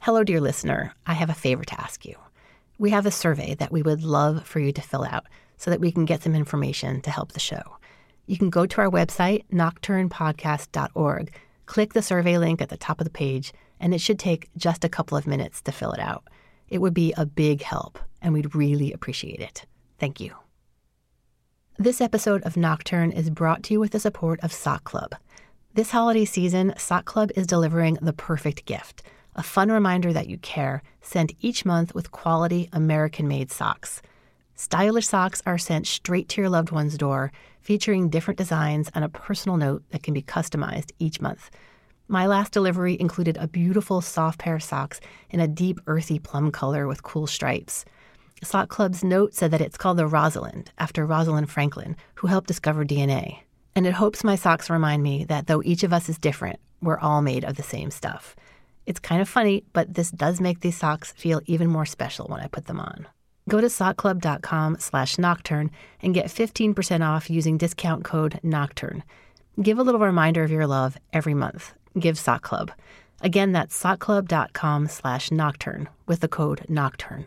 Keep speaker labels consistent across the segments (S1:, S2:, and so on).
S1: Hello, dear listener. I have a favor to ask you. We have a survey that we would love for you to fill out so that we can get some information to help the show. You can go to our website, nocturnepodcast.org, click the survey link at the top of the page, and it should take just a couple of minutes to fill it out. It would be a big help, and we'd really appreciate it. Thank you. This episode of Nocturne is brought to you with the support of Sock Club. This holiday season, Sock Club is delivering the perfect gift, a fun reminder that you care, sent each month with quality American-made socks. Stylish socks are sent straight to your loved one's door, featuring different designs and a personal note that can be customized each month. My last delivery included a beautiful soft pair of socks in a deep earthy plum color with cool stripes. Sock Club's note said that it's called the Rosalind, after Rosalind Franklin, who helped discover DNA. And it hopes my socks remind me that though each of us is different, we're all made of the same stuff. It's kind of funny, but this does make these socks feel even more special when I put them on. Go to sockclub.com/nocturne and get 15% off using discount code Nocturne. Give a little reminder of your love every month. Give Sock Club. Again, that's sockclub.com/nocturne with the code Nocturne.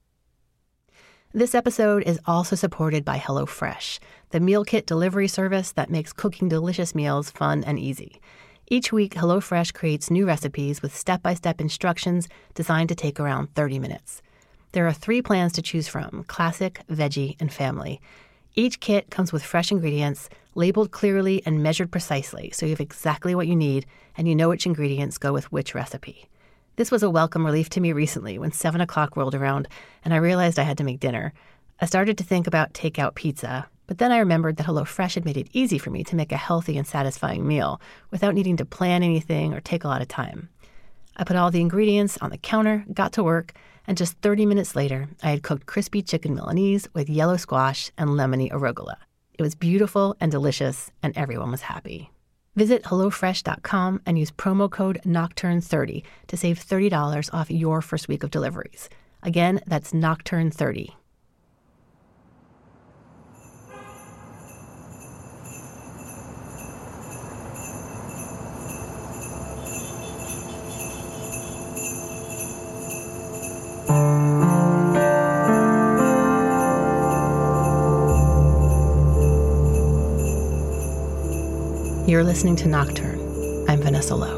S1: This episode is also supported by HelloFresh, the meal kit delivery service that makes cooking delicious meals fun and easy. Each week, HelloFresh creates new recipes with step-by-step instructions designed to take around 30 minutes. There are 3 plans to choose from: classic, veggie, and family. Each kit comes with fresh ingredients, labeled clearly and measured precisely, so you have exactly what you need and you know which ingredients go with which recipe. This was a welcome relief to me recently when 7 o'clock rolled around and I realized I had to make dinner. I started to think about takeout pizza, but then I remembered that HelloFresh had made it easy for me to make a healthy and satisfying meal without needing to plan anything or take a lot of time. I put all the ingredients on the counter, got to work, and just 30 minutes later, I had cooked crispy chicken Milanese with yellow squash and lemony arugula. It was beautiful and delicious, and everyone was happy. Visit HelloFresh.com and use promo code Nocturne30 to save $30 off your first week of deliveries. Again, that's Nocturne30. You're listening to Nocturne. I'm Vanessa Lowe.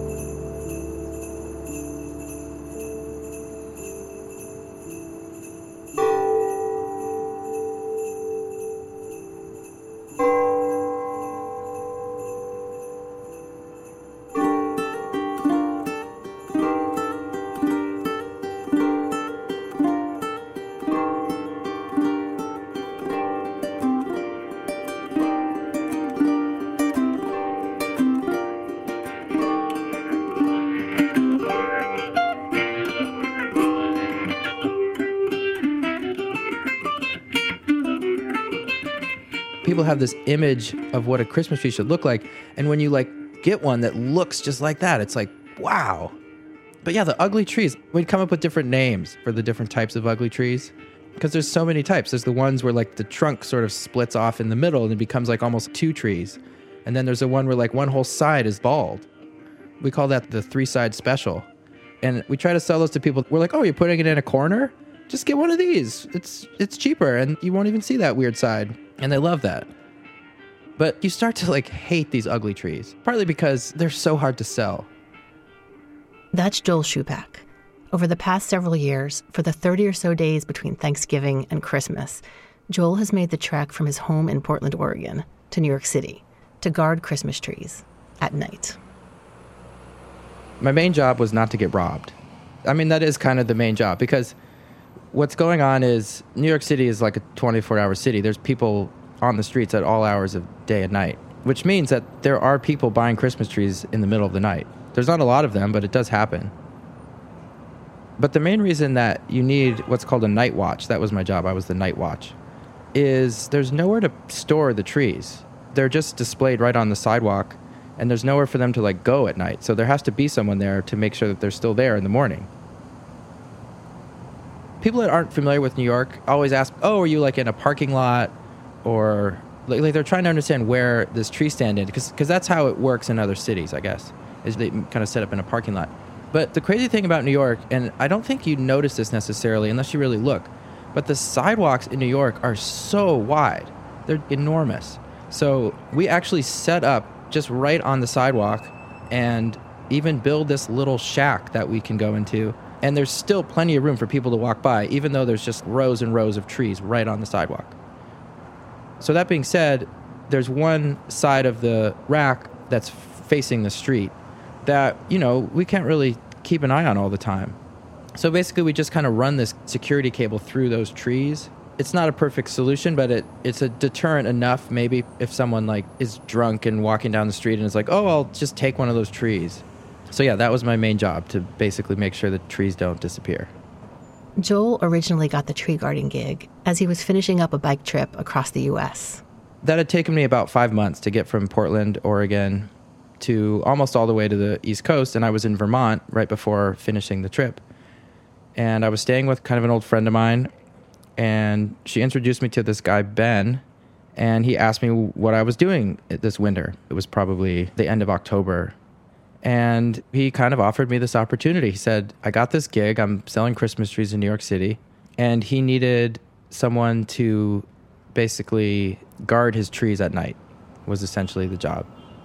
S2: People have this image of what a Christmas tree should look like, and when you get one that looks just like that, it's like, wow. But yeah, the ugly trees, we'd come up with different names for the different types of ugly trees, because there's so many types. There's the ones where the trunk sort of splits off in the middle and it becomes almost 2 trees. And then there's the one where one whole side is bald. We call that the 3-side special. And we try to sell those to people. We're like, oh, you're putting it in a corner? Just get one of these. It's cheaper and you won't even see that weird side. And they love that. But you start to hate these ugly trees, partly because they're so hard to sell.
S1: That's Joel Shupak. Over the past several years, for the 30 or so days between Thanksgiving and Christmas, Joel has made the trek from his home in Portland, Oregon, to New York City to guard Christmas trees at night.
S2: My main job was not to get robbed. I mean, that is kind of the main job, because what's going on is New York City is like a 24-hour city. There's people on the streets at all hours of day and night, which means that there are people buying Christmas trees in the middle of the night. There's not a lot of them, but it does happen. But the main reason that you need what's called a night watch, that was my job, I was the night watch, is there's nowhere to store the trees. They're just displayed right on the sidewalk, and there's nowhere for them to go at night. So there has to be someone there to make sure that they're still there in the morning. People that aren't familiar with New York always ask, oh, are you in a parking lot? Or they're trying to understand where this tree stand is, because that's how it works in other cities, I guess, is they kind of set up in a parking lot. But the crazy thing about New York, and I don't think you notice this necessarily unless you really look, but the sidewalks in New York are so wide. They're enormous. So we actually set up just right on the sidewalk and even build this little shack that we can go into. And there's still plenty of room for people to walk by, even though there's just rows and rows of trees right on the sidewalk. So that being said, there's one side of the rack that's facing the street that, we can't really keep an eye on all the time. So basically we just kind of run this security cable through those trees. It's not a perfect solution, but it's a deterrent enough maybe if someone is drunk and walking down the street and is like, oh, I'll just take one of those trees. So yeah, that was my main job, to basically make sure that trees don't disappear.
S1: Joel originally got the tree guarding gig as he was finishing up a bike trip across the U.S.
S2: That had taken me about 5 months to get from Portland, Oregon, to almost all the way to the East Coast, and I was in Vermont right before finishing the trip. And I was staying with kind of an old friend of mine, and she introduced me to this guy, Ben, and he asked me what I was doing this winter. It was probably the end of October. And he kind of offered me this opportunity. He said, I got this gig. I'm selling Christmas trees in New York City. And he needed someone to basically guard his trees at night, was essentially the job.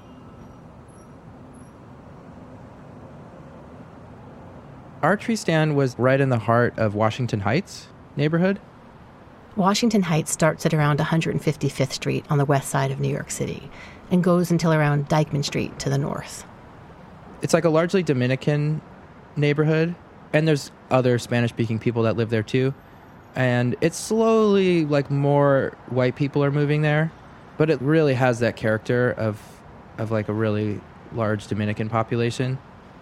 S2: Our tree stand was right in the heart of Washington Heights neighborhood.
S1: Washington Heights starts at around 155th Street on the west side of New York City and goes until around Dyckman Street to the north.
S2: It's like a largely Dominican neighborhood, and there's other Spanish-speaking people that live there too. And it's slowly more white people are moving there, but it really has that character of a really large Dominican population.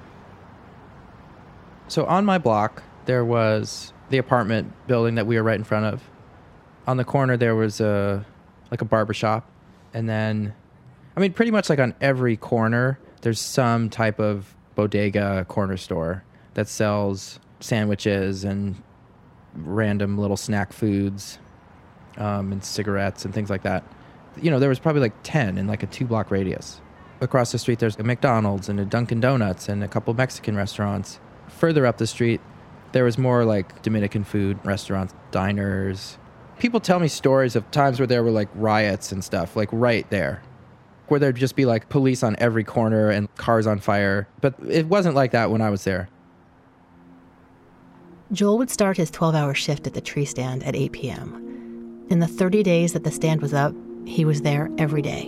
S2: So on my block, there was the apartment building that we were right in front of. On the corner, there was a barbershop. And then, pretty much on every corner, there's some type of bodega corner store that sells sandwiches and random little snack foods and cigarettes and things like that. There was probably 10 in a 2-block radius. Across the street, there's a McDonald's and a Dunkin' Donuts and a couple Mexican restaurants. Further up the street, there was more Dominican food restaurants, diners. People tell me stories of times where there were riots and stuff, right there, where there'd just be police on every corner and cars on fire. But it wasn't like that when I was there.
S1: Joel would start his 12-hour shift at the tree stand at 8 p.m. In the 30 days that the stand was up, he was there every day.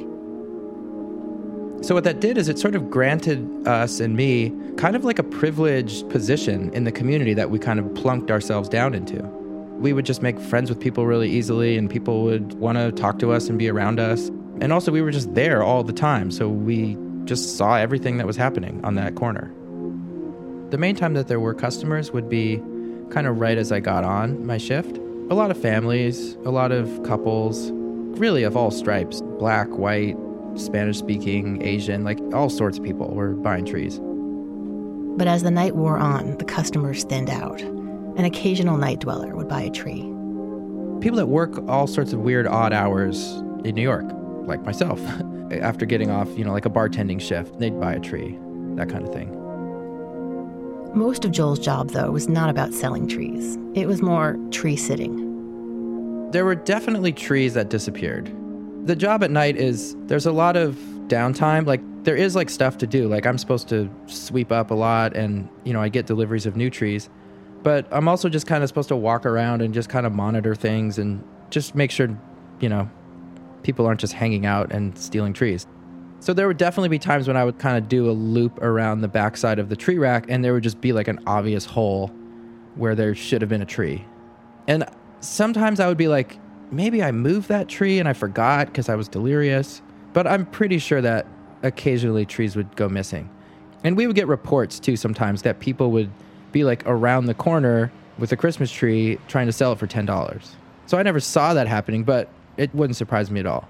S2: So what that did is it sort of granted us and me kind of a privileged position in the community that we kind of plunked ourselves down into. We would just make friends with people really easily, and people would want to talk to us and be around us. And also we were just there all the time, so we just saw everything that was happening on that corner. The main time that there were customers would be kind of right as I got on my shift. A lot of families, a lot of couples, really of all stripes, black, white, Spanish-speaking, Asian, all sorts of people were buying trees.
S1: But as the night wore on, the customers thinned out. An occasional night dweller would buy a tree.
S2: People that work all sorts of weird, odd hours in New York, like myself, after getting off, a bartending shift, they'd buy a tree, that kind of thing.
S1: Most of Joel's job, though, was not about selling trees. It was more tree sitting.
S2: There were definitely trees that disappeared. The job at night there's a lot of downtime. There is stuff to do. I'm supposed to sweep up a lot and, I get deliveries of new trees. But I'm also just kind of supposed to walk around and just kind of monitor things and just make sure, people aren't just hanging out and stealing trees. So there would definitely be times when I would kind of do a loop around the backside of the tree rack, and there would just be an obvious hole where there should have been a tree. And sometimes I would be maybe I moved that tree and I forgot because I was delirious. But I'm pretty sure that occasionally trees would go missing. And we would get reports too sometimes that people would be around the corner with a Christmas tree trying to sell it for $10. So I never saw that happening, but it wouldn't surprise me at all.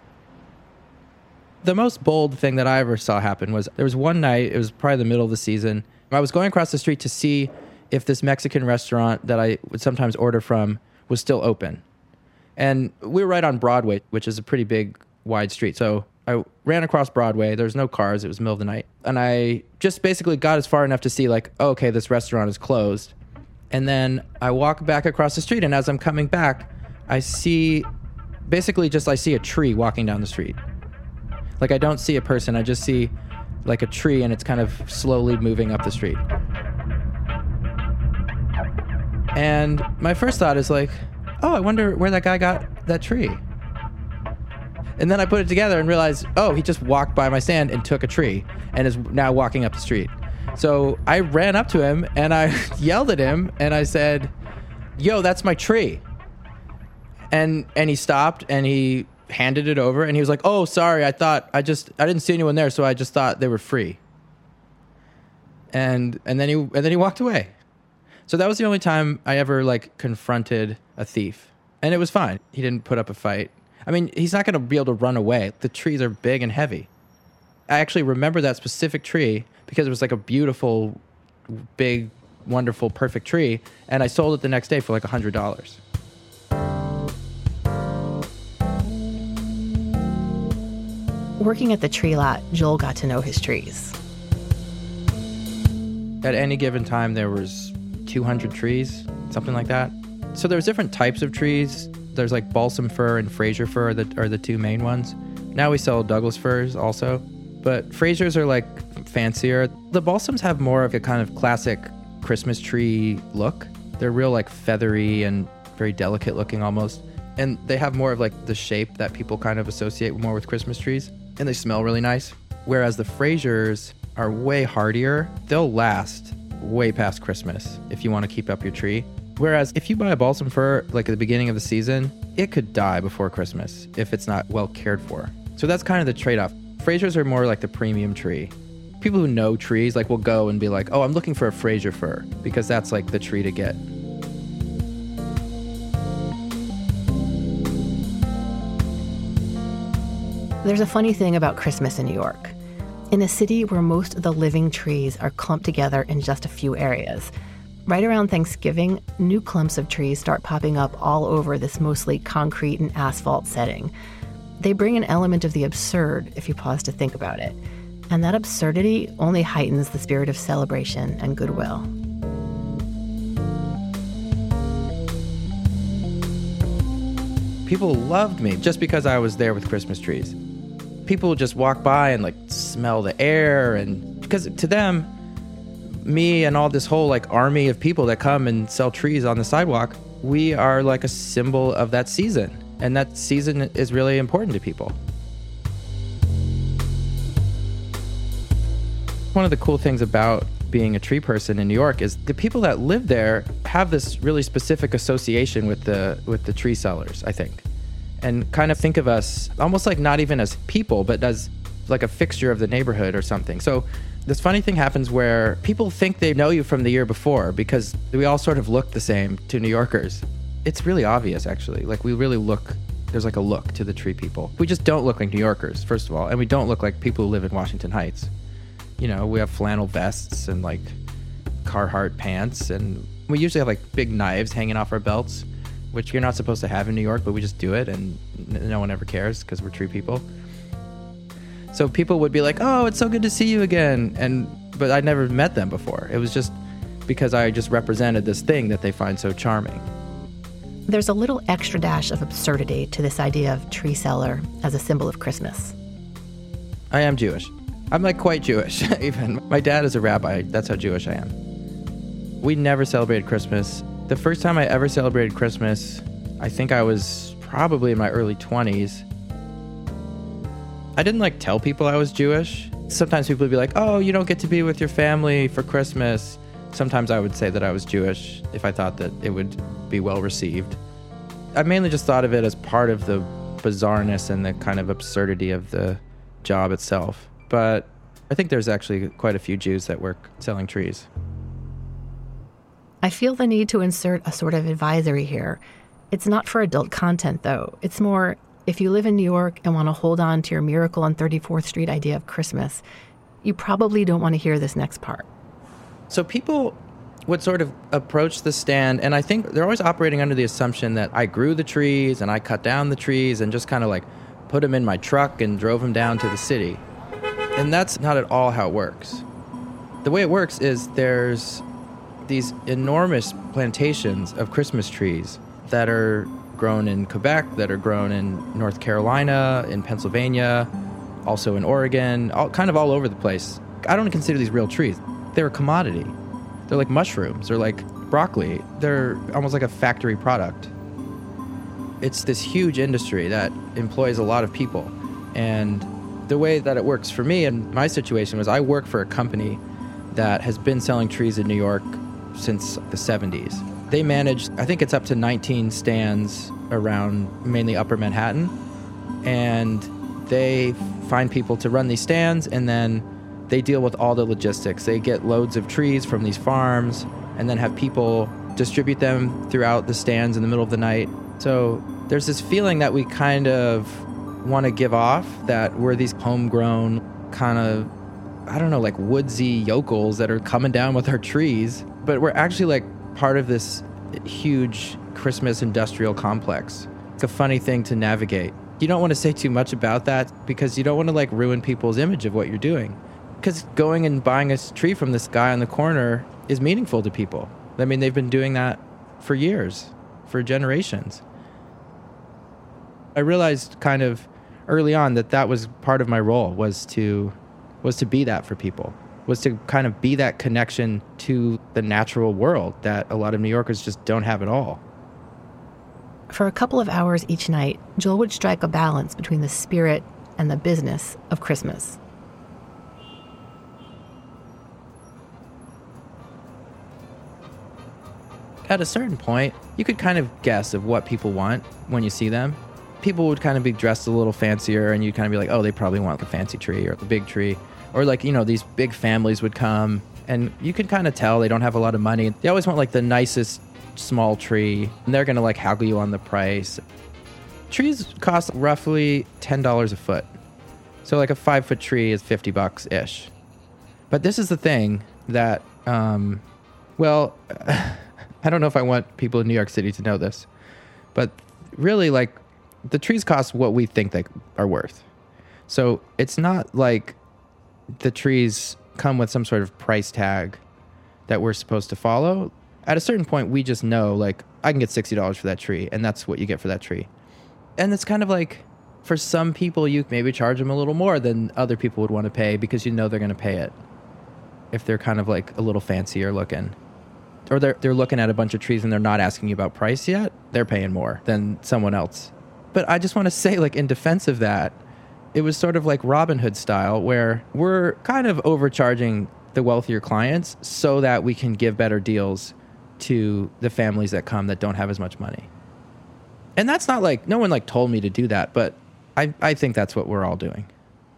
S2: The most bold thing that I ever saw happen was there was one night, it was probably the middle of the season. I was going across the street to see if this Mexican restaurant that I would sometimes order from was still open. And we were right on Broadway, which is a pretty big, wide street. So I ran across Broadway. There's no cars. It was the middle of the night. And I just basically got as far enough to see like, oh, okay, this restaurant is closed. And then I walk back across the street. And as I'm coming back, I see a tree walking down the street. Like I don't see a person. I just see like a tree and it's kind of slowly moving up the street. And my first thought is like, oh, I wonder where that guy got that tree. And then I put it together and realized, oh, he just walked by my stand and took a tree and is now walking up the street. So I ran up to him and I yelled at him and I said, yo, that's my tree. And he stopped and he handed it over and he was like, oh, sorry, I didn't see anyone there, so I just thought they were free. And then he walked away. So that was the only time I ever like confronted a thief. And it was fine. He didn't put up a fight. I mean, he's not going to be able to run away. The trees are big and heavy. I actually remember that specific tree because it was like a beautiful, big, wonderful, perfect tree. And I sold it the next day for like $100.
S1: Working at the tree lot, Joel got to know his trees.
S2: At any given time, there was 200 trees, something like that. So there's different types of trees. There's like balsam fir and Fraser fir that are the two main ones. Now we sell Douglas firs also, but Frasers are like fancier. The balsams have more of a kind of classic Christmas tree look. They're real like feathery and very delicate looking almost. And they have more of like the shape that people kind of associate more with Christmas trees. And they smell really nice. Whereas the Frasers are way hardier. They'll last way past Christmas if you want to keep up your tree. Whereas if you buy a balsam fir like at the beginning of the season, it could die before Christmas if it's not well cared for. So that's kind of the trade-off. Frasers are more like the premium tree. People who know trees like will go and be like, oh, I'm looking for a Fraser fir because that's like the tree to get.
S1: There's a funny thing about Christmas in New York. In a city where most of the living trees are clumped together in just a few areas, right around Thanksgiving, new clumps of trees start popping up all over this mostly concrete and asphalt setting. They bring an element of the absurd if you pause to think about it. And that absurdity only heightens the spirit of celebration and goodwill.
S2: People loved me just because I was there with Christmas trees. People would just walk by and like smell the air, and because to them, me and all this whole like army of people that come and sell trees on the sidewalk, we are like a symbol of that season, and that season is really important to people. One of the cool things about being a tree person in New York is the people that live there have this really specific association with the tree sellers, I think. And kind of think of us almost like not even as people, but as like a fixture of the neighborhood or something. So this funny thing happens where people think they know you from the year before because we all sort of look the same to New Yorkers. It's really obvious, actually. Like we really look, there's like a look to the tree people. We just don't look like New Yorkers, first of all. And we don't look like people who live in Washington Heights. You know, we have flannel vests and like Carhartt pants, and we usually have like big knives hanging off our belts, which you're not supposed to have in New York, but we just do it and no one ever cares because we're tree people. So people would be like, oh, it's so good to see you again. But I'd never met them before. It was just because I just represented this thing that they find so charming.
S1: There's a little extra dash of absurdity to this idea of tree seller as a symbol of Christmas.
S2: I am Jewish. I'm like quite Jewish, even. My dad is a rabbi. That's how Jewish I am. We never celebrated Christmas. The first time I ever celebrated Christmas, I think I was probably in my early 20s. I didn't like tell people I was Jewish. Sometimes people would be like, oh, you don't get to be with your family for Christmas. Sometimes I would say that I was Jewish if I thought that it would be well received. I mainly just thought of it as part of the bizarreness and the kind of absurdity of the job itself. But I think there's actually quite a few Jews that work selling trees.
S1: I feel the need to insert a sort of advisory here. It's not for adult content, though. It's more, if you live in New York and want to hold on to your Miracle on 34th Street idea of Christmas, you probably don't want to hear this next part.
S2: So people would sort of approach the stand, and I think they're always operating under the assumption that I grew the trees and I cut down the trees and just kind of like put them in my truck and drove them down to the city. And that's not at all how it works. The way it works is there's these enormous plantations of Christmas trees that are grown in Quebec, that are grown in North Carolina, in Pennsylvania, also in Oregon, kind of all over the place. I don't consider these real trees. They're a commodity. They're like mushrooms. They're like broccoli. They're almost like a factory product. It's this huge industry that employs a lot of people. And the way that it works for me and my situation was I work for a company that has been selling trees in New York since the 70s. They manage, I think it's up to 19 stands around mainly Upper Manhattan. And they find people to run these stands, and then they deal with all the logistics. They get loads of trees from these farms and then have people distribute them throughout the stands in the middle of the night. So there's this feeling that we kind of want to give off, that we're these homegrown kind of, I don't know, like woodsy yokels that are coming down with our trees. But we're actually like part of this huge Christmas industrial complex. It's a funny thing to navigate. You don't want to say too much about that because you don't want to like ruin people's image of what you're doing. Because going and buying a tree from this guy on the corner is meaningful to people. I mean, they've been doing that for years, for generations. I realized kind of early on that was part of my role, was to be that for people, was to kind of be that connection to the natural world that a lot of New Yorkers just don't have at all.
S1: For a couple of hours each night, Joel would strike a balance between the spirit and the business of Christmas.
S2: At a certain point, you could kind of guess of what people want when you see them. People would kind of be dressed a little fancier, and you'd kind of be like, oh, they probably want the fancy tree or the big tree. Or like, you know, these big families would come, and you could kind of tell they don't have a lot of money. They always want like the nicest small tree, and they're going to like haggle you on the price. Trees cost roughly $10 a foot. So like a 5-foot tree is $50-ish. But this is the thing that, well, I don't know if I want people in New York City to know this, but really like the trees cost what we think they are worth. So it's not like the trees come with some sort of price tag that we're supposed to follow. At a certain point, we just know, like, I can get $60 for that tree, and that's what you get for that tree. And it's kind of like, for some people, you maybe charge them a little more than other people would want to pay because you know they're going to pay it if they're kind of like a little fancier looking. Or they're looking at a bunch of trees and they're not asking you about price yet. They're paying more than someone else. But I just want to say, like, in defense of that, it was sort of like Robin Hood style, where we're kind of overcharging the wealthier clients so that we can give better deals to the families that come that don't have as much money. And that's not like, no one like told me to do that, but I think that's what we're all doing.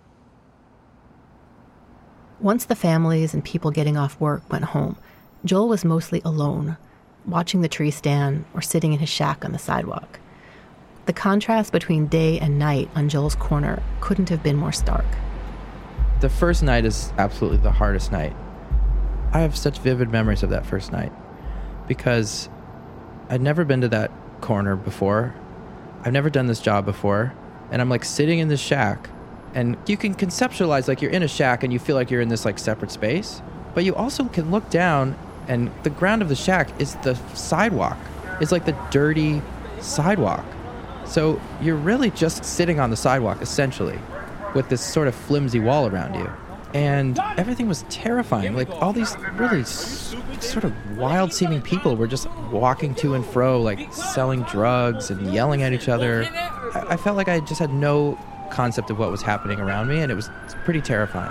S1: Once the families and people getting off work went home, Joel was mostly alone, watching the tree stand or sitting in his shack on the sidewalk. The contrast between day and night on Joel's corner couldn't have been more stark.
S2: The first night is absolutely the hardest night. I have such vivid memories of that first night because I'd never been to that corner before. I've never done this job before. And I'm like sitting in this shack, and you can conceptualize like you're in a shack and you feel like you're in this like separate space, but you also can look down and the ground of the shack is the sidewalk. It's like the dirty sidewalk. So you're really just sitting on the sidewalk, essentially, with this sort of flimsy wall around you. And everything was terrifying. Like, all these really sort of wild-seeming people were just walking to and fro, like, selling drugs and yelling at each other. I felt like I just had no concept of what was happening around me, and it was pretty terrifying.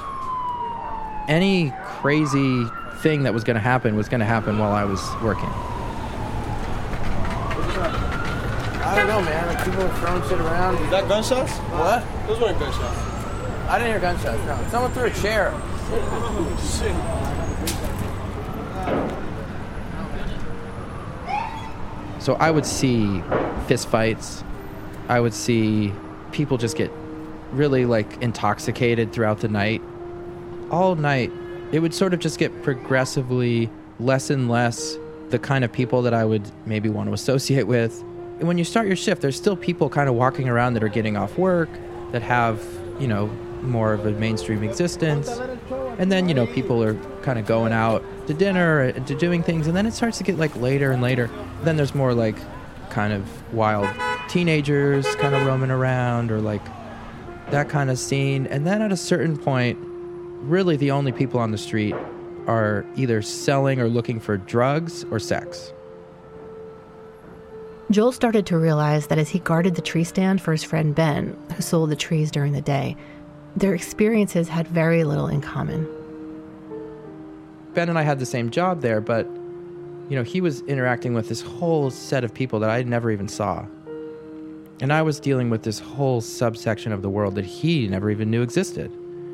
S2: Any crazy thing that was going to happen while I was working.
S3: I don't know, man. Like, people are throwing shit around.
S4: Is that gunshots?
S3: What?
S4: Those weren't gunshots.
S3: I didn't hear gunshots, no. Someone threw a chair.
S2: So I would see fist fights. I would see people just get really, like, intoxicated throughout the night. All night, it would sort of just get progressively less and less the kind of people that I would maybe want to associate with. when you start your shift, there's still people kind of walking around that are getting off work, that have, more of a mainstream existence. And then, people are kind of going out to dinner, to doing things. And then it starts to get like later and later. Then there's more like kind of wild teenagers kind of roaming around, or like that kind of scene. And then at a certain point, really the only people on the street are either selling or looking for drugs or sex.
S1: Joel started to realize that as he guarded the tree stand for his friend Ben, who sold the trees during the day, their experiences had very little in common.
S2: Ben and I had the same job there, but, he was interacting with this whole set of people that I never even saw. And I was dealing with this whole subsection of the world that he never even knew existed.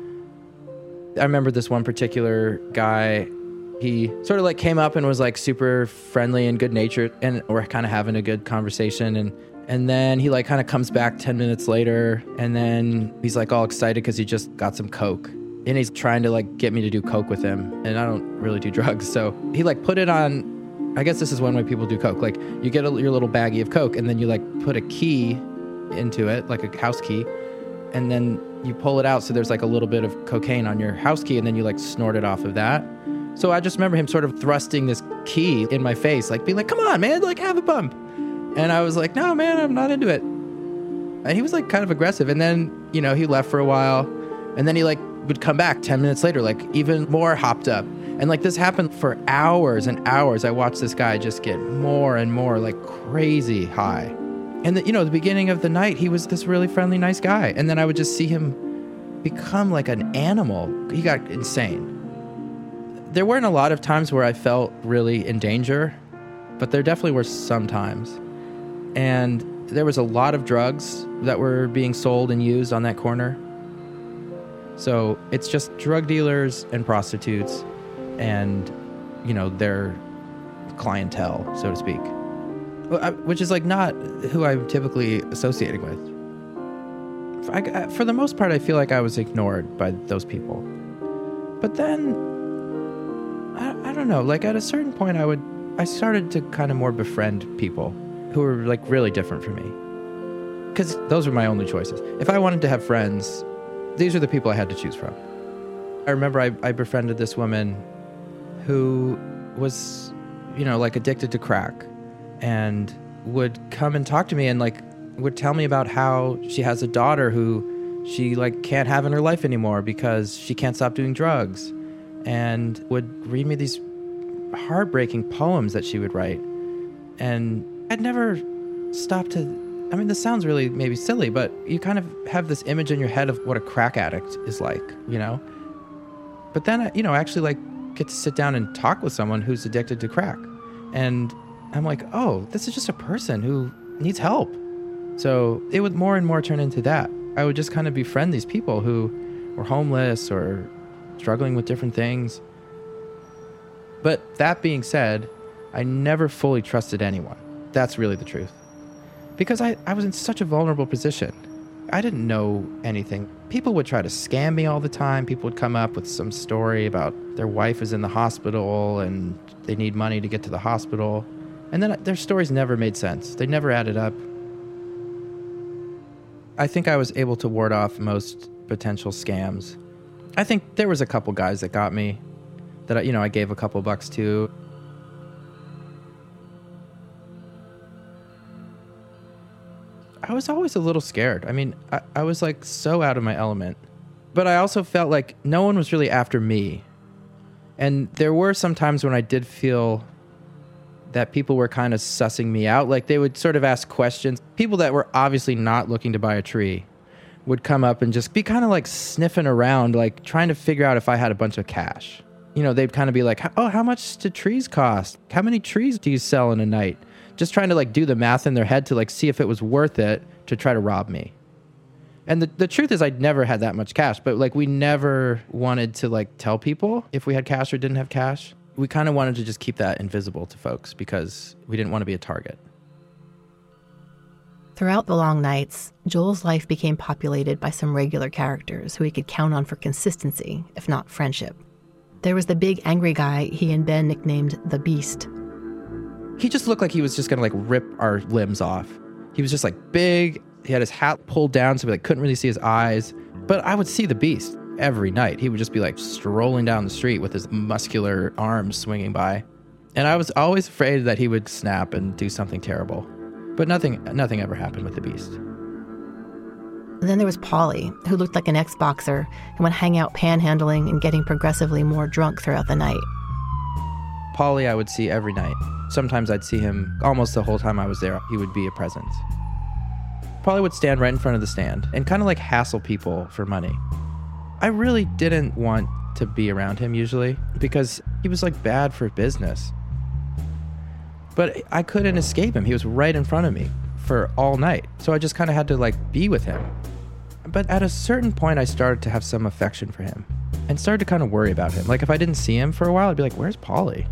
S2: I remember this one particular guy, he sort of like came up and was like super friendly and good natured, and we're kind of having a good conversation. And then he like kind of comes back 10 minutes later, and then he's like all excited because he just got some Coke. And he's trying to like get me to do Coke with him. And I don't really do drugs. So he like put it on, I guess this is one way people do Coke. Like you get your little baggie of Coke, and then you like put a key into it, like a house key. And then you pull it out, so there's like a little bit of cocaine on your house key, and then you like snort it off of that. So I just remember him sort of thrusting this key in my face, like being like, come on, man, like have a bump. And I was like, no, man, I'm not into it. And he was like kind of aggressive. And then, he left for a while, and then he like would come back 10 minutes later, like even more hopped up. And like this happened for hours and hours. I watched this guy just get more and more like crazy high. And the beginning of the night, he was this really friendly, nice guy. And then I would just see him become like an animal. He got insane. There weren't a lot of times where I felt really in danger, but there definitely were some times. And there was a lot of drugs that were being sold and used on that corner. So it's just drug dealers and prostitutes and, their clientele, so to speak. Which is like not who I'm typically associating with. For the most part, I feel like I was ignored by those people. But then, I don't know, like at a certain point I started to kind of more befriend people who were like really different from me. Because those were my only choices. If I wanted to have friends, these are the people I had to choose from. I remember I befriended this woman who was, like addicted to crack, and would come and talk to me and like would tell me about how she has a daughter who she like can't have in her life anymore because she can't stop doing drugs, and would read me these heartbreaking poems that she would write. And I'd never stopped to, this sounds really maybe silly, but you kind of have this image in your head of what a crack addict is like, But then, I actually like get to sit down and talk with someone who's addicted to crack. And I'm like, oh, this is just a person who needs help. So it would more and more turn into that. I would just kind of befriend these people who were homeless or struggling with different things. But that being said, I never fully trusted anyone. That's really the truth. Because I was in such a vulnerable position. I didn't know anything. People would try to scam me all the time. People would come up with some story about their wife is in the hospital and they need money to get to the hospital. And then their stories never made sense. They never added up. I think I was able to ward off most potential scams. I think there was a couple guys that got me that I gave a couple bucks to. I was always a little scared. I was like so out of my element. But I also felt like no one was really after me. And there were some times when I did feel that people were kind of sussing me out. Like they would sort of ask questions. People that were obviously not looking to buy a tree would come up and just be kind of like sniffing around, like trying to figure out if I had a bunch of cash. They'd kind of be like, oh, how much do trees cost? How many trees do you sell in a night? Just trying to like do the math in their head to like see if it was worth it to try to rob me. And the truth is I'd never had that much cash, but like we never wanted to like tell people if we had cash or didn't have cash. We kind of wanted to just keep that invisible to folks because we didn't want to be a target.
S1: Throughout the long nights, Joel's life became populated by some regular characters who he could count on for consistency, if not friendship. There was the big angry guy he and Ben nicknamed the Beast.
S2: He just looked like he was just gonna like rip our limbs off. He was just like big. He had his hat pulled down so we like couldn't really see his eyes. But I would see the beast every night. He would just be like strolling down the street with his muscular arms swinging by. And I was always afraid that he would snap and do something terrible. But nothing ever happened with the beast.
S1: Then there was Polly, who looked like an ex-boxer and would hang out panhandling and getting progressively more drunk throughout the night.
S2: Polly I would see every night. Sometimes I'd see him almost the whole time I was there. He would be a presence. Polly would stand right in front of the stand and kind of like hassle people for money. I really didn't want to be around him usually because he was like bad for business. But I couldn't escape him. He was right in front of me for all night. So I just kind of had to like be with him. But at a certain point, I started to have some affection for him and started to kind of worry about him. Like if I didn't see him for a while, I'd be like, where's Polly?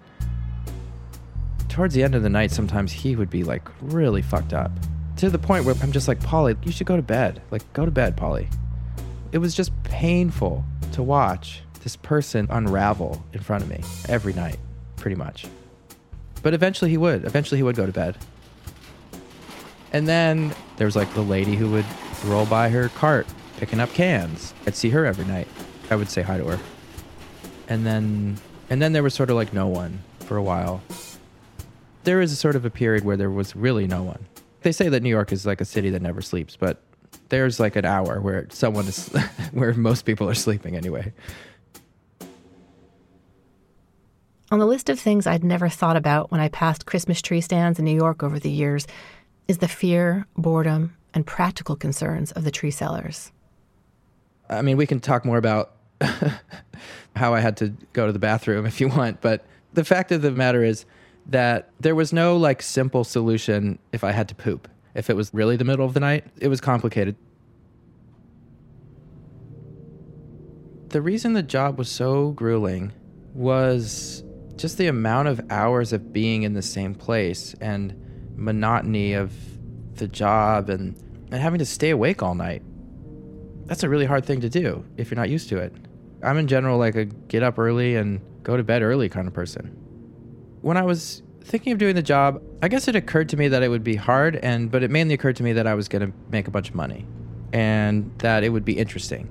S2: Towards the end of the night, sometimes he would be like really fucked up to the point where I'm just like, Polly, you should go to bed. Like, go to bed, Polly. It was just painful to watch this person unravel in front of me every night, pretty much. But eventually he would go to bed. And then there was like the lady who would roll by her cart picking up cans. I'd see her every night. I would say hi to her. And then there was sort of like no one for a while. There is a sort of a period where there was really no one. They say that New York is like a city that never sleeps, but there's like an hour where someone is, where most people are sleeping anyway.
S1: On the list of things I'd never thought about when I passed Christmas tree stands in New York over the years is the fear, boredom, and practical concerns of the tree sellers.
S2: I mean, we can talk more about how I had to go to the bathroom if you want, but the fact of the matter is that there was no like simple solution if I had to poop. If it was really the middle of the night, it was complicated. The reason the job was so grueling was just the amount of hours of being in the same place and monotony of the job and having to stay awake all night. That's a really hard thing to do if you're not used to it. I'm in general like a get up early and go to bed early kind of person. When I was thinking of doing the job, I guess it occurred to me that it would be hard, but it mainly occurred to me that I was going to make a bunch of money and that it would be interesting.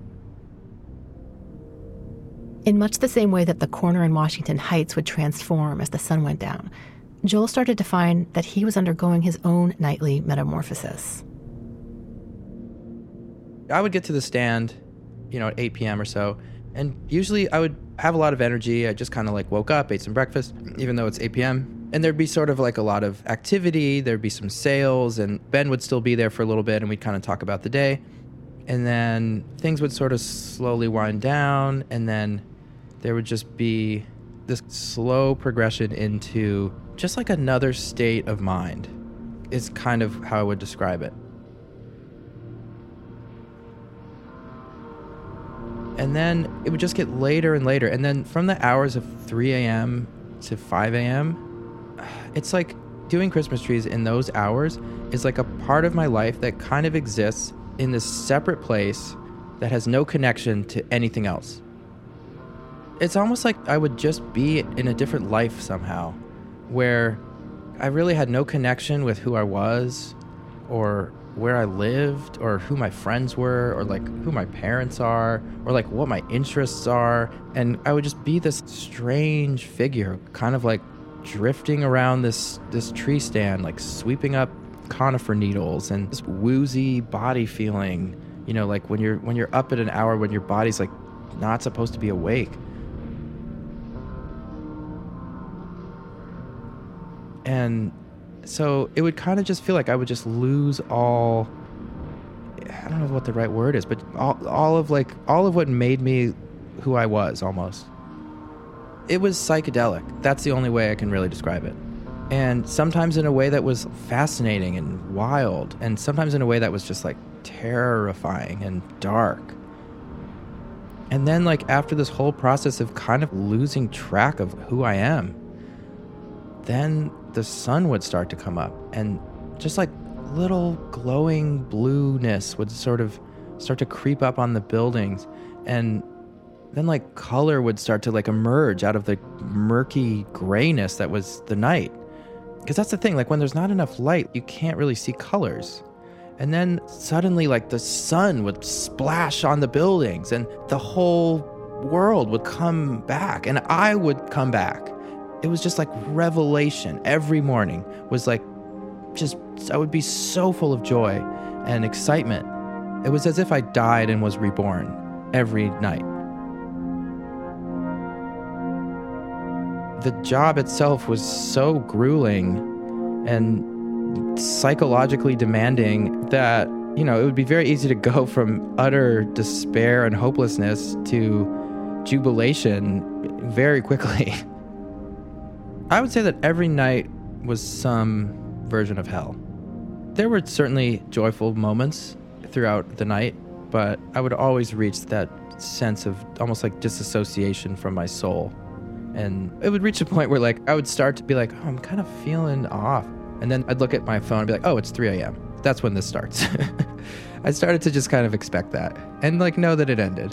S1: In much the same way that the corner in Washington Heights would transform as the sun went down, Joel started to find that he was undergoing his own nightly metamorphosis.
S2: I would get to the stand, at 8 p.m. or so, and usually I would have a lot of energy. I just kind of like woke up, ate some breakfast, even though it's 8 p.m. And there'd be sort of like a lot of activity. There'd be some sales, and Ben would still be there for a little bit, and we'd kind of talk about the day. And then things would sort of slowly wind down, and then there would just be this slow progression into just like another state of mind is kind of how I would describe it. And then it would just get later and later. And then from the hours of 3 a.m. to 5 a.m., it's like doing Christmas trees in those hours is like a part of my life that kind of exists in this separate place that has no connection to anything else. It's almost like I would just be in a different life somehow, where I really had no connection with who I was or where I lived or who my friends were or like who my parents are or like what my interests are. And I would just be this strange figure, kind of like drifting around this tree stand, like sweeping up conifer needles and this woozy body feeling, like when you're up at an hour when your body's like not supposed to be awake. And so it would kind of just feel like I would just lose all, I don't know what the right word is, but all of what made me who I was almost. It was psychedelic. That's the only way I can really describe it. And sometimes in a way that was fascinating and wild, and sometimes in a way that was just like terrifying and dark. And then like after this whole process of kind of losing track of who I am, then the sun would start to come up and just like little glowing blueness would sort of start to creep up on the buildings. And then like color would start to like emerge out of the murky grayness that was the night. Because that's the thing, like when there's not enough light, you can't really see colors. And then suddenly like the sun would splash on the buildings and the whole world would come back and I would come back. It was just like revelation. Every morning was like, I would be so full of joy and excitement. It was as if I died and was reborn every night. The job itself was so grueling and psychologically demanding that, it would be very easy to go from utter despair and hopelessness to jubilation very quickly. I would say that every night was some version of hell. There were certainly joyful moments throughout the night, but I would always reach that sense of almost like disassociation from my soul. And it would reach a point where like I would start to be like, oh, I'm kind of feeling off. And then I'd look at my phone and be like, oh, it's 3 a.m. That's when this starts. I started to just kind of expect that and like know that it ended.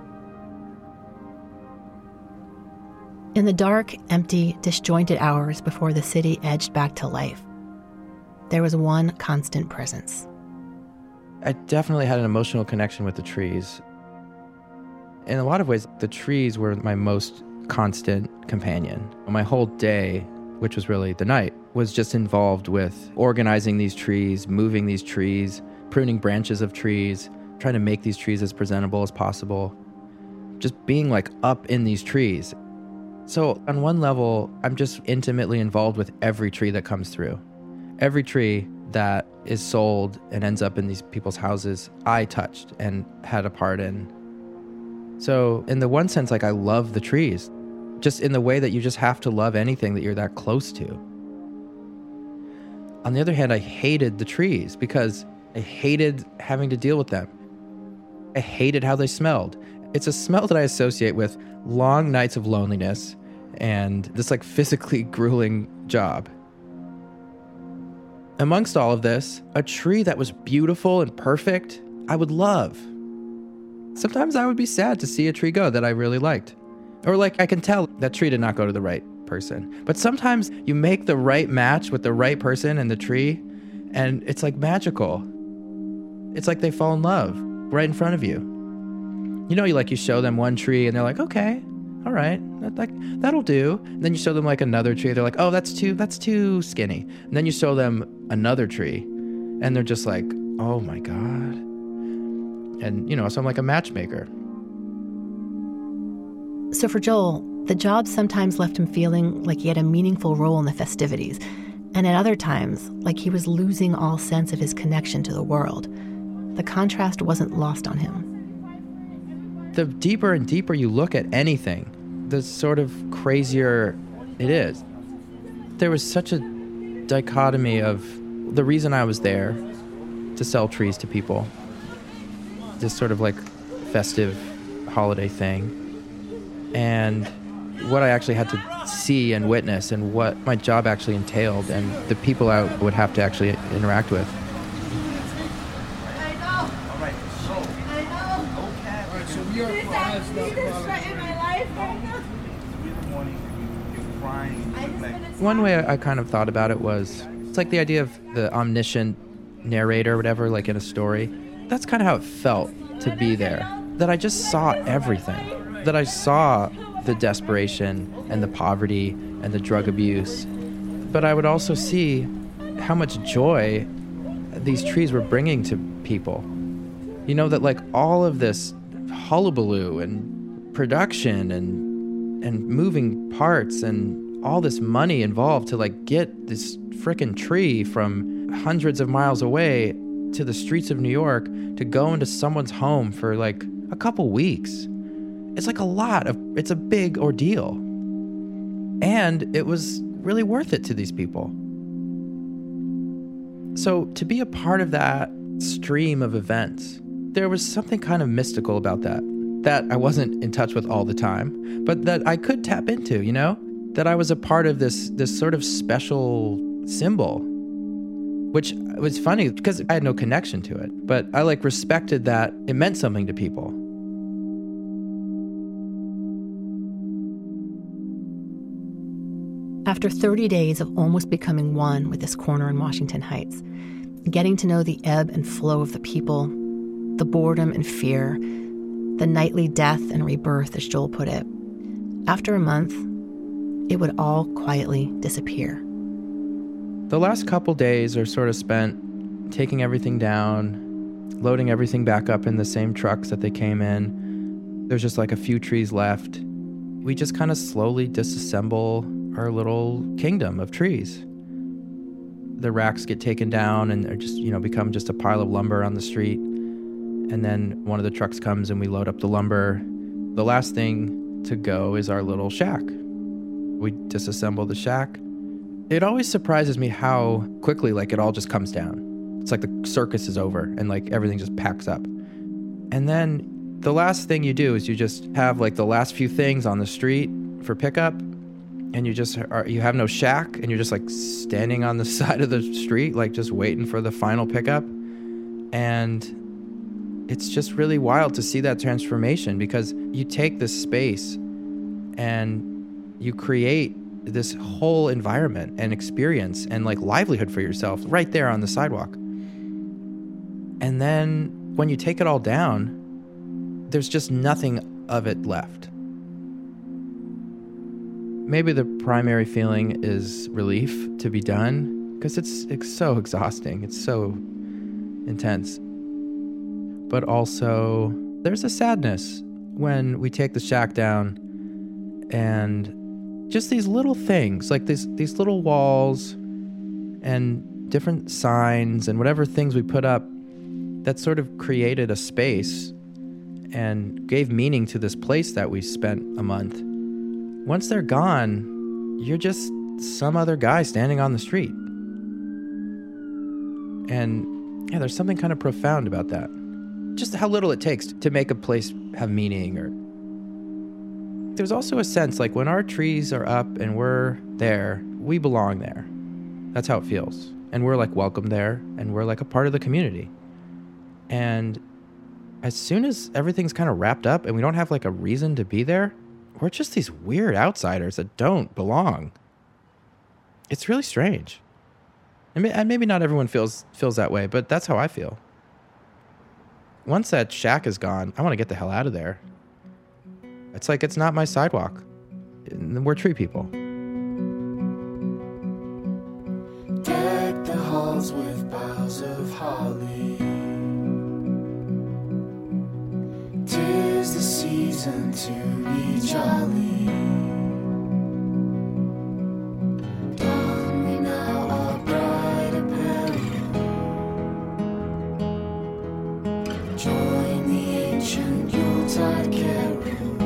S1: In the dark, empty, disjointed hours before the city edged back to life, there was one constant presence.
S2: I definitely had an emotional connection with the trees. In a lot of ways, the trees were my most constant companion. My whole day, which was really the night, was just involved with organizing these trees, moving these trees, pruning branches of trees, trying to make these trees as presentable as possible, just being like up in these trees. So on one level, I'm just intimately involved with every tree that comes through. Every tree that is sold and ends up in these people's houses, I touched and had a part in. So in the one sense, like I love the trees, just in the way that you just have to love anything that you're that close to. On the other hand, I hated the trees because I hated having to deal with them. I hated how they smelled. It's a smell that I associate with long nights of loneliness and this like physically grueling job. Amongst all of this, a tree that was beautiful and perfect, I would love. Sometimes I would be sad to see a tree go that I really liked. Or like I can tell that tree did not go to the right person. But sometimes you make the right match with the right person and the tree, and it's like magical. It's like they fall in love right in front of you. You show them one tree and they're like, okay, all right, that'll do. And then you show them like another tree. They're like, oh, that's too skinny. And then you show them another tree and they're just like, oh my God. And, so I'm like a matchmaker.
S1: So for Joel, the job sometimes left him feeling like he had a meaningful role in the festivities, and at other times, like he was losing all sense of his connection to the world. The contrast wasn't lost on him.
S2: The deeper and deeper you look at anything, the sort of crazier it is. There was such a dichotomy of the reason I was there to sell trees to people, this sort of like festive holiday thing, and what I actually had to see and witness and what my job actually entailed and the people I would have to actually interact with. One way I kind of thought about it was, it's like the idea of the omniscient narrator or whatever, like in a story. That's kind of how it felt to be there. That I just saw everything. That I saw the desperation and the poverty and the drug abuse. But I would also see how much joy these trees were bringing to people. That like all of this hullabaloo and production and moving parts and all this money involved to like get this frickin' tree from hundreds of miles away to the streets of New York to go into someone's home for like a couple weeks. It's like it's a big ordeal. And it was really worth it to these people. So to be a part of that stream of events, there was something kind of mystical about that I wasn't in touch with all the time, but that I could tap into, that I was a part of this sort of special symbol, which was funny because I had no connection to it, but I like respected that it meant something to people.
S1: After 30 days of almost becoming one with this corner in Washington Heights, getting to know the ebb and flow of the people, the boredom and fear, the nightly death and rebirth, as Joel put it, after a month, it would all quietly disappear.
S2: The last couple days are sort of spent taking everything down, loading everything back up in the same trucks that they came in. There's just like a few trees left. We just kind of slowly disassemble our little kingdom of trees. The racks get taken down and they're just, become just a pile of lumber on the street. And then one of the trucks comes and we load up the lumber. The last thing to go is our little shack. We disassemble the shack. It always surprises me how quickly it all just comes down. It's like the circus is over and everything just packs up. And then the last thing you do is you just have the last few things on the street for pickup, and you have no shack, and you're just standing on the side of the street, just waiting for the final pickup. And it's just really wild to see that transformation, because you take this space and you create this whole environment and experience and livelihood for yourself right there on the sidewalk. And then when you take it all down, there's just nothing of it left. Maybe the primary feeling is relief to be done, because it's so exhausting. It's so intense. But also, there's a sadness when we take the shack down and just these little things, these little walls and different signs and whatever things we put up that sort of created a space and gave meaning to this place that we spent a month. Once they're gone, you're just some other guy standing on the street. And yeah, there's something kind of profound about that. Just how little it takes to make a place have meaning. Or there's also a sense when our trees are up and we're there, we belong there. That's how it feels. And we're welcome there, and we're a part of the community. And as soon as everything's kind of wrapped up and we don't have a reason to be there, we're just these weird outsiders that don't belong. It's really strange. And maybe not everyone feels that way, but that's how I feel. Once that shack is gone, I want to get the hell out of there. It's it's not my sidewalk. We're tree people.
S4: Deck the halls with boughs of holly. 'Tis the season to be jolly. Don we now our bright apparel. Join the ancient Yuletide carol.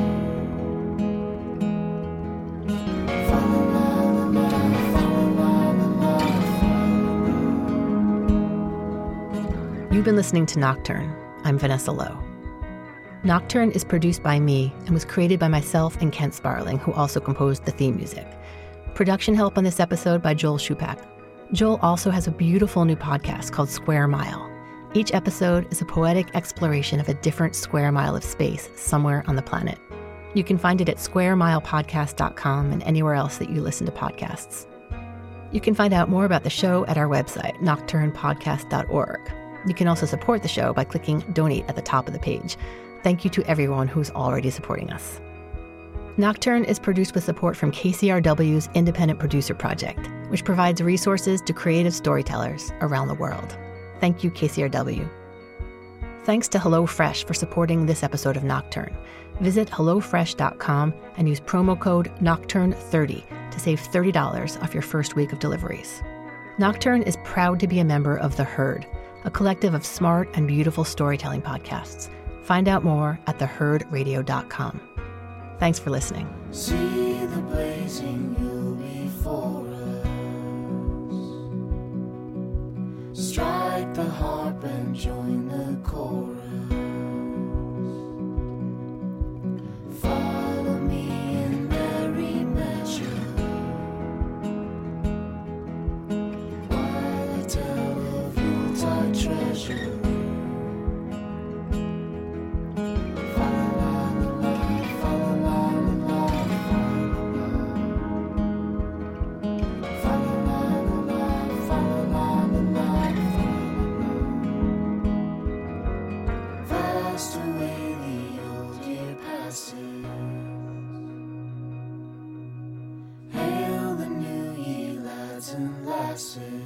S1: You've been listening to Nocturne. I'm Vanessa Lowe. Nocturne is produced by me and was created by myself and Kent Sparling, who also composed the theme music. Production help on this episode by Joel Shupak. Joel also has a beautiful new podcast called Square Mile. Each episode is a poetic exploration of a different square mile of space somewhere on the planet. You can find it at squaremilepodcast.com and anywhere else that you listen to podcasts. You can find out more about the show at our website, nocturnepodcast.org. You can also support the show by clicking Donate at the top of the page. Thank you to everyone who's already supporting us. Nocturne is produced with support from KCRW's Independent Producer Project, which provides resources to creative storytellers around the world. Thank you, KCRW. Thanks to HelloFresh for supporting this episode of Nocturne. Visit HelloFresh.com and use promo code Nocturne30 to save $30 off your first week of deliveries. Nocturne is proud to be a member of The Herd, a collective of smart and beautiful storytelling podcasts. Find out more at theherdradio.com. Thanks for listening.
S4: See the blazing hill before us. Strike the harp and join the chorus. Follow me in merry measure while I tell of Yuletide treasure. passing.